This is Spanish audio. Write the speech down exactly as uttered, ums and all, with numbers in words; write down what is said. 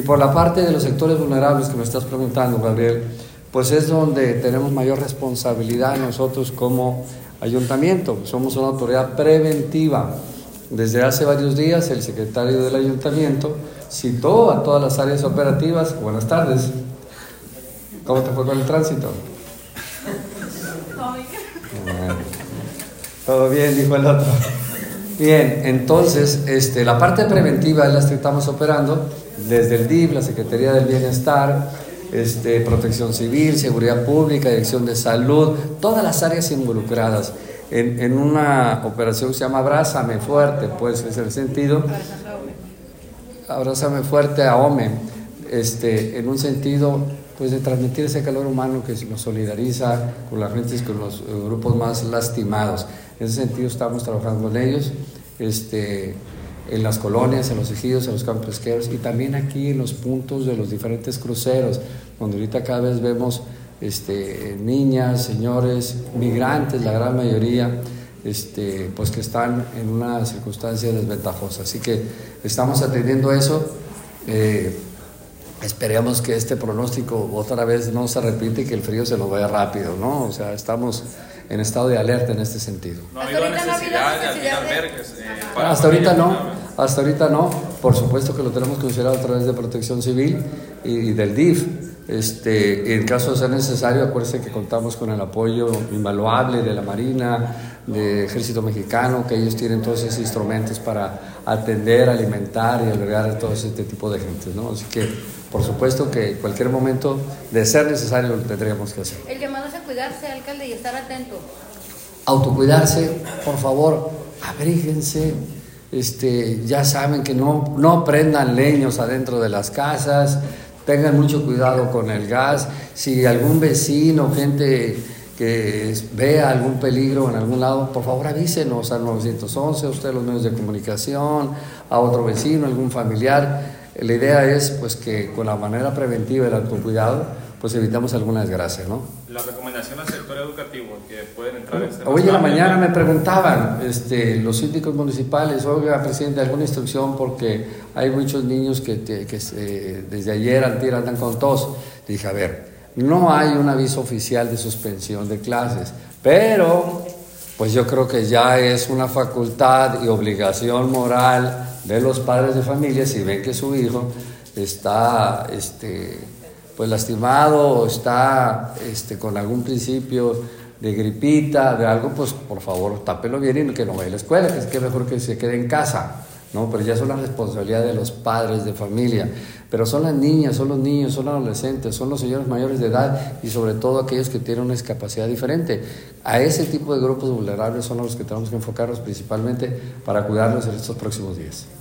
por la parte de los sectores vulnerables que me estás preguntando, Gabriel, pues es donde tenemos mayor responsabilidad nosotros como ayuntamiento. Somos una autoridad preventiva. Desde hace varios días el secretario del ayuntamiento citó a todas las áreas operativas. Buenas tardes. ¿Cómo te fue con el tránsito? Bueno, todo bien, dijo el otro. Bien, entonces este, la parte preventiva es la que estamos operando desde el D I F, la Secretaría del Bienestar, este, Protección Civil, Seguridad Pública, Dirección de Salud, todas las áreas involucradas en, en una operación que se llama Abrázame Fuerte, pues es el sentido, Abrázame Fuerte a O M E, este, en un sentido pues de transmitir ese calor humano que nos solidariza con la gente, con los eh, grupos más lastimados. En ese sentido estamos trabajando con ellos, este, en las colonias, en los ejidos, en los campos pesqueros y también aquí en los puntos de los diferentes cruceros, donde ahorita cada vez vemos este, niñas, señores, migrantes, la gran mayoría, este, pues que están en una circunstancia desventajosa. Así que estamos atendiendo eso. Eh, Esperemos que este pronóstico otra vez no se repite y que el frío se nos vaya rápido, ¿no? O sea, estamos en estado de alerta en este sentido. No ha habido necesidad de abrir albergues. Eh, para hasta ahorita no, hasta ahorita no. Por supuesto que lo tenemos considerado a través de Protección Civil y, y del D I F. Este, en caso de ser necesario, acuérdense que contamos con el apoyo invaluable de la Marina, del Ejército Mexicano, que ellos tienen todos esos instrumentos para atender, alimentar y albergar a todo este tipo de gente, ¿no? Así que, por supuesto que en cualquier momento, de ser necesario, lo tendríamos que hacer. El llamado es a cuidarse, alcalde, y estar atento. Autocuidarse, por favor, abríguense. Este, ya saben que no, no prendan leños adentro de las casas, tengan mucho cuidado con el gas. Si algún vecino, gente que vea algún peligro en algún lado, por favor avísenos al nueve once, a usted los medios de comunicación, a otro vecino, algún familiar. La idea es pues que con la manera preventiva y el autocuidado pues evitamos alguna desgracia, ¿no? La recomendación al sector educativo que pueden entrar en este. Hoy en la mañana me preguntaban este, los síndicos municipales, oiga, presidente, alguna instrucción porque hay muchos niños que, que, que eh, desde ayer antier andan con tos. Dije, a ver, no hay un aviso oficial de suspensión de clases, pero pues yo creo que ya es una facultad y obligación moral de los padres de familia, si ven que su hijo está este, pues lastimado o está este, con algún principio de gripita, de algo, pues por favor tápelo bien y que no vaya a la escuela, que es que mejor que se quede en casa, ¿no? Pero ya es una responsabilidad de los padres de familia. Pero son las niñas, son los niños, son los adolescentes, son los señores mayores de edad y sobre todo aquellos que tienen una discapacidad diferente. A ese tipo de grupos vulnerables son los que tenemos que enfocarnos principalmente para cuidarlos en estos próximos días.